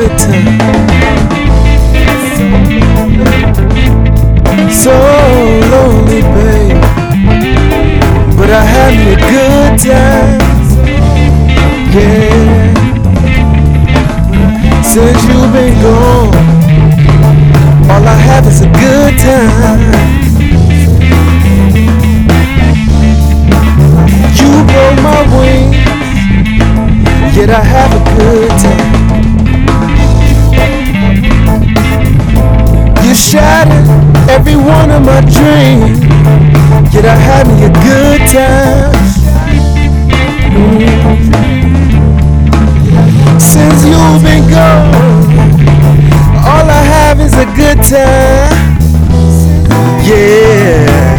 good time. So lonely, babe, but I had me a good time. Yeah. Since you've been gone, all I have is a good time. You broke my wings, yet I have a good time. You shattered every one of my dreams, yet I had me a good time. Since you've been gone, all I have is a good time. Yeah.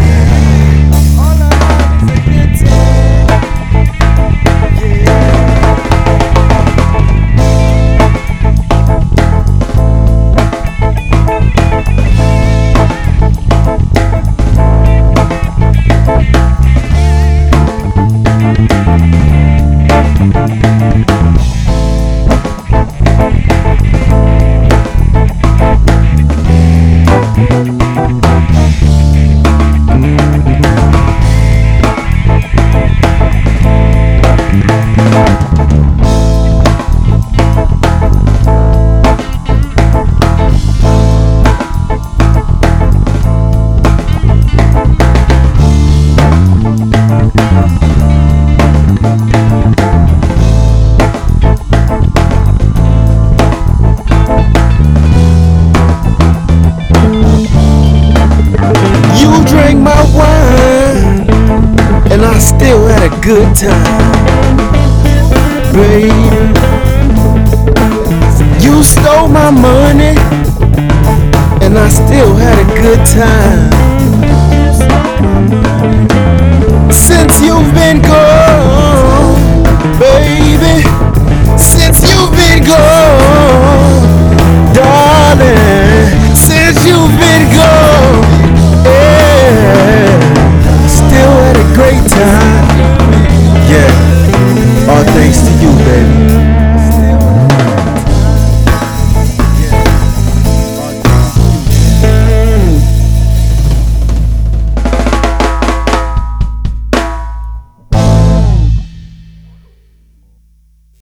My wine, and I still had a good time, babe. You stole my money, and I still had a good time. Since you've been gone,